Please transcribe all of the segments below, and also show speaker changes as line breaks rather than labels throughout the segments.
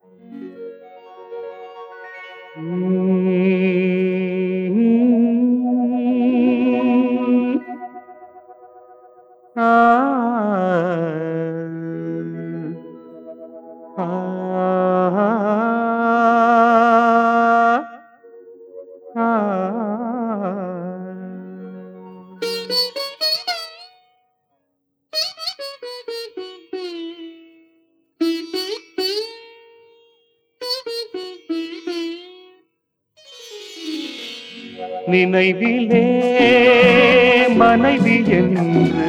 நினைவிலே மனைவி என்று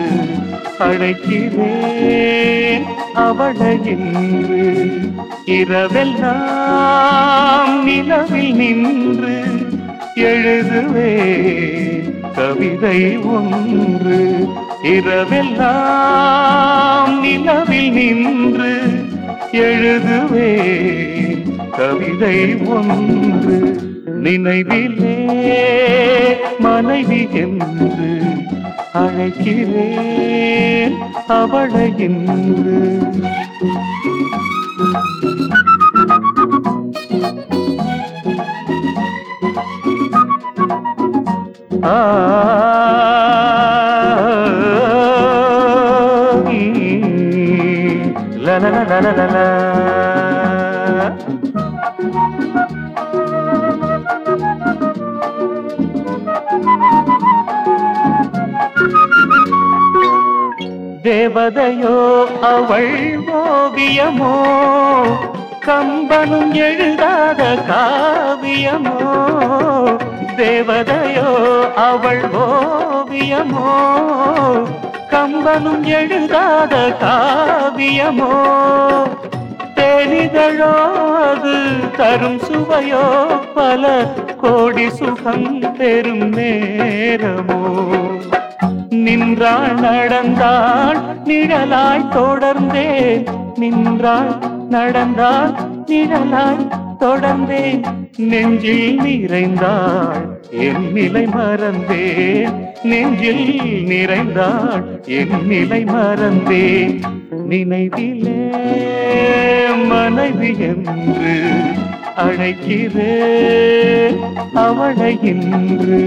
அழைக்கிறேன் அவளை என்று. இரவெல்லாம் நிலவில் நின்று எழுதுவேன் கவிதை ஒன்று. இரவெல்லாம் நிலவில் நின்று எழுதுவேன் கவிதை ஒன்று. நினைவிலே மனைவி என்று அழைக்கிறேன் அவளை என்று. La la la la la la. தேவதையோ அவள் ஓவியமோ, கம்பனும் எழுதாத காவியமோ. தேவதையோ அவள் ஓவியமோ, கம்பனும் எழுதாத காவியமோ. தேனிதழோ அது தரும் சுவையோ, பல கோடி சுகம் பெறும் நேரமோ. நின்றாள் நடந்தாள் நிழலாய் தொடர்ந்தேன், நின்றாள் நடந்தாள் நிழலாய் தொடர்ந்தேன். நெஞ்சில் நிறைந்தாள் என் நிலை மறந்தேன், நெஞ்சில் நிறைந்தாள் என் நிலை மறந்தேன். நினைவிலே மனைவி என்று அழைக்கிறேன் அவளை என்று.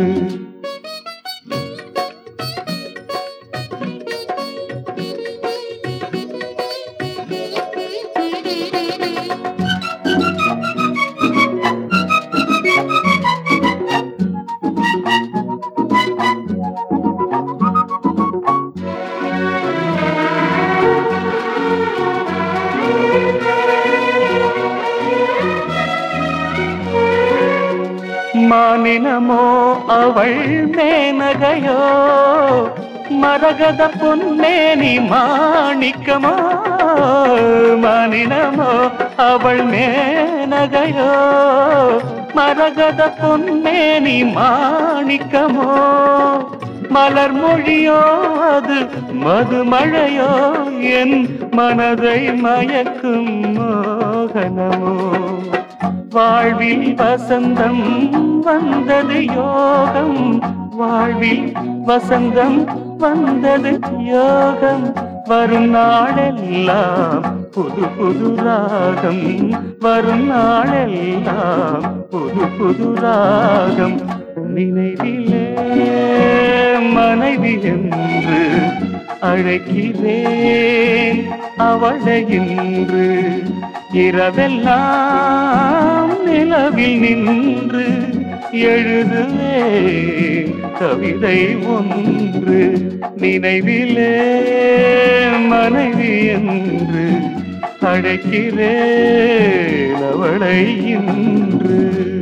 மானினமோ அவள் மேனகையோ, மரகத பொன்னேனி மாணிக்கமோ. மானினமோ அவள் மேனகையோ, மரகத பொன்னேனி மாணிக்கமோ. மலர் மொழியோ அது மதுமழையோ, என் மனதை மயக்கும் மோகனமோ. வாழ்வில் வசந்தம் வந்தது யோகம், வாழ்வில் வசந்தம் வந்தது யோகம். வரும் நாளெல்லாம் புது புது ராகம், வரும் நாளெல்லாம் புது புது ராகம். நினைவிலே மனைவி என்று அழைக்கிறேன் அவளை என்று. இரவெல்லாம் நிலவில் நின்று எழுதுவேன் கவிதை ஒன்று. நினைவிலே மனைவி என்று அழைக்கிறேன் அவளை என்று.